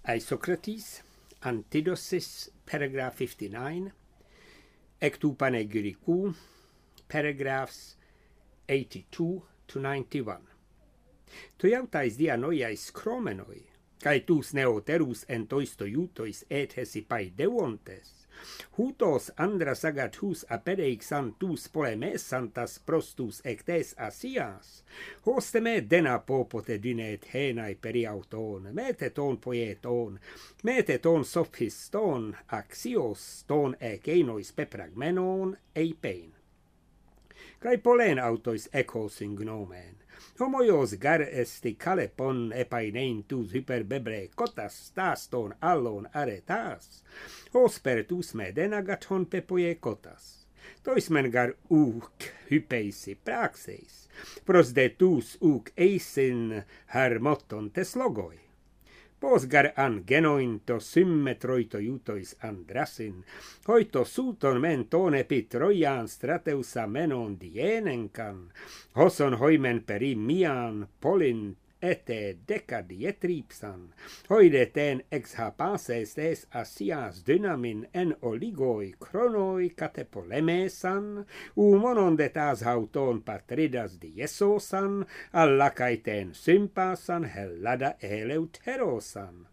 Isocrates, Antidosis, paragraph 59, Ectu Panegyricou, paragraphs 82 to 91. Toiautais dianoiais chromenoi, cae tus neoterus entoistoiutois et hesipai deontes, hutos andras agatus apereixan tus polemesantas prostus ectes asias, hoste me dena popote dynet henai periauton, meteton poieton, meteton sophiston, axios ton eceinois pepragmenon eipein. Cae polen autois ecos in gnomen, homoios gar esti calepon epainein tus hyperbebre cotas taston allon aretas, hospertus meden agaton pepoie cotas. Tois men gar uc hypeisi praxeis, pros de tus uc eisin harmoton tes logoi. Pos gar an genoin to symmetroito iutois andrasin, hoito suton men ton epi Troian strateusa menon dienencan, hoson hoimen peri mian polin ete decadietripsan, hoide ten ex hapases des asias dynamin en oligoi chronoi catepolemesan, monon de tas hauton patridas diesosan, allacaiten sympasan hellada eleuterosan.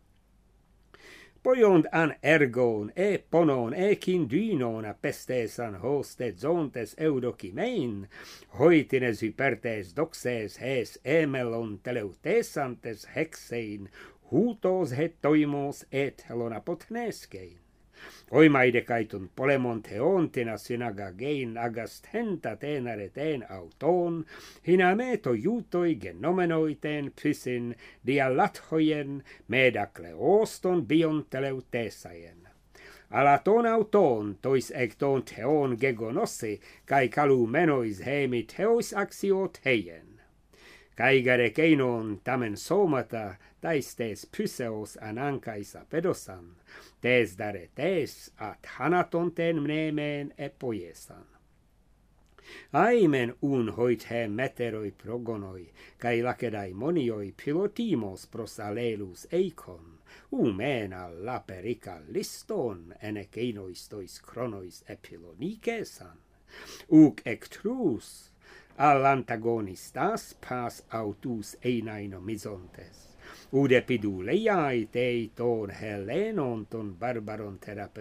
Poiond an ergon ponon kindynon apestesan hoste zontes eudokimein, hoitines hypertes doxes hes emelon teleutesantes hexein, hutos hetoimos et helonapotneskein. Oimaide caitun polemon theontina synagagein agastenta tenareten auton, hinameto iutoi genomenoiten pysin dialathoien medakleoston bion teleutesaien. Alaton auton tois ecton theon gegonossi, cae calumenois hemi theos axio theien. Caigare keinon tamen somata, taistes pyseos anancais apedosan, tes daretes at hanaton ten mnemen epoiesan. Aimen hoit he meteroi progonoi, cae lacedaimonioi pilotimos pros alelus eikon, mena laperica liston enekeinois tois chronois epilonikesan, uc ectrus, allantagonistas pas autus einaino misontes, udepidu leiai tei ton Helenon ton barbaron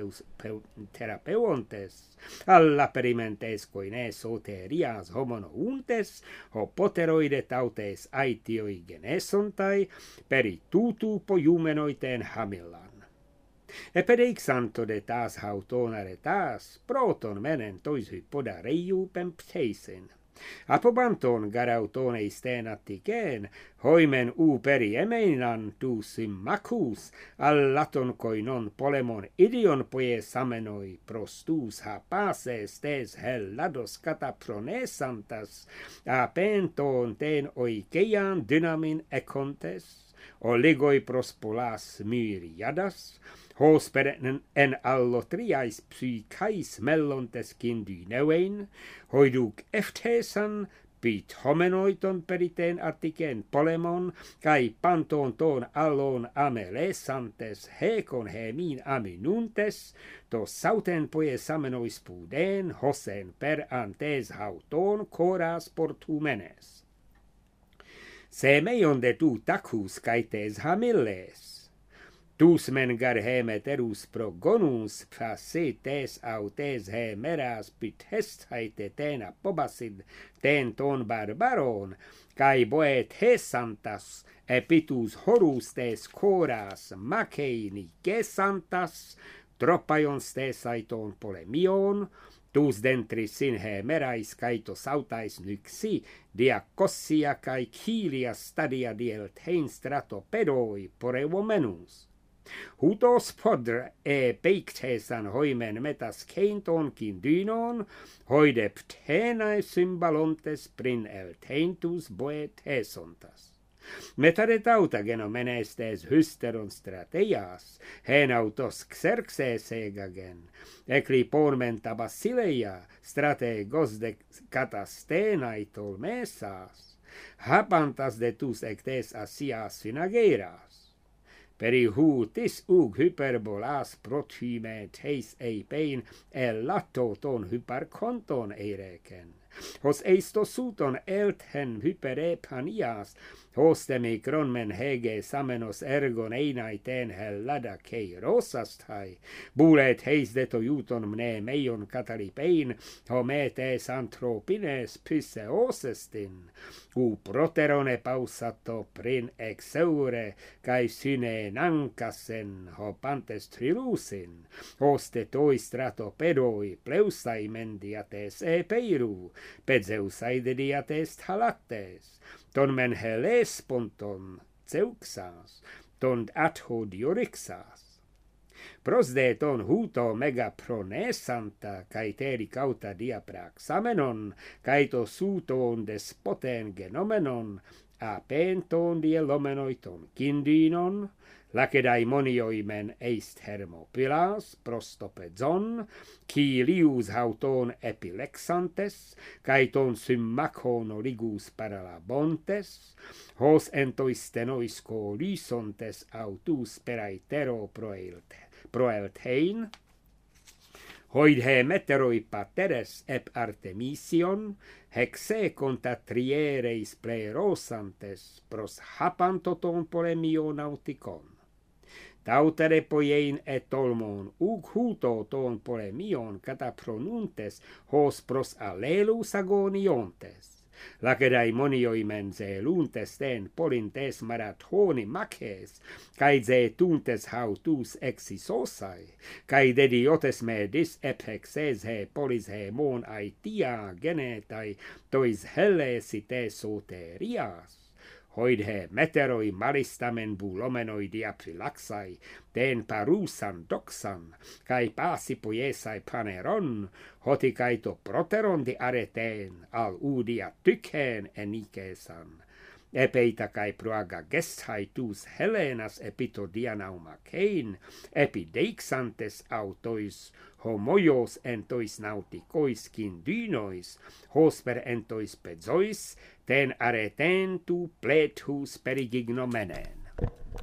terapeuontes, alla perimentes coine soterias homonountes, ho poteroide tautes aetioi genesontai, peri tutu poiumenoiten hamillan. Epedeixanto de tas hauton aretas, proton menen tois hypoda reiu pempteisin. Apobanton garauton eisten atticen, hoimen peri emeinan tu symmacus, allaton koinon polemon idion poie samenoi prostus hapases tes hellados catapronesantas, apenton ten oikeian dynamin econtes, oligoi prospolas myriadas, hosper en allotriais psychais mellontes kindynewein, hoiduc eftesan, pit homenoiton periten articen polemon, cae panton ton allon amelesantes hecon hemin aminuntes, to sauten poie samenois puden, hosen per antes hauton coras portumenes. Se meion de tu tacus caetes hamilles, tus men gar hemeterus progonus facetes autes hemeras pit haite ten apobasid ten ton barbaron, cae boet hesantas epitus horus tes coras maceini gesantas, tropaions tes aiton polemion, tus dentris in hemerais caetos autais nyxi, diacossia cae cilia stadia dieltein strato pedoi porevomenus. Hutos podre peictesan hoimen metas keinton kindynon, hoide ptenae symbalontes prin elteintus boet hesontas. Metaretauta genomenestes hysteron strateias, hen autos xerxes egagen, eclipormenta basileia, strategos de catastenae tolmesas, hapantas de tus ectes asias finageras. perihutis hyperbolas prothyme teis eipein elato ton hyperkonton eireken. Hos eisto suton elthen hyperepanias, hos demikron men hege samenos ergon einaiten hellada kei rosastai, bulet heis deto juton mne meion katalipein, hometes antropines pysse osestin, u proterone pausato prin exeure, kai syne nankasen hopantes trilusin, hoste toi strato pedoi pleusai mendiates epeiru, pedzeusai dediates thalates, ton men heles ponton zeuxas, ton atho diorixas. Prosde ton huto mega pronesanta, kai teri cauta diapraxamenon, kai to suton despoten genomenon, apenton dielomenoiton kindinon, lacedaemonioimen eist hermopylas prostopezon, qui lius hauton epilexantes, kai ton symmachon origus paralabontes, hos entoistenois colisontes autus peraitero proeltein, hoidhe meteroi pateres ep Artemision, hexe contatriereis plerosantes pros hapantoton polemio nauticon. Tautere poiein et olmon huto ton polemion catapronuntes hos pros alelus agoniontes. Lacedaemonioi mense luntes ten polintes marathoni maces, cae ze tuntes hautus exisosai, cae dediotes medis epexes he polis he mon aetia genetai tois hellesite soterias. Hoidhe meteroi maristamen bulomenoi diaphylaxai, ten parusan doxan, cae pasi poiesai paneron, hoti caeto proteron di areten, al udia tychen enikesan. Epeita cae proaga gesthai tus Helenas epitodianaumakein, epideixantes autois, homoios entois nauticois kindynois, hosper entois pezois, ten areten tu pletus perigignomenen.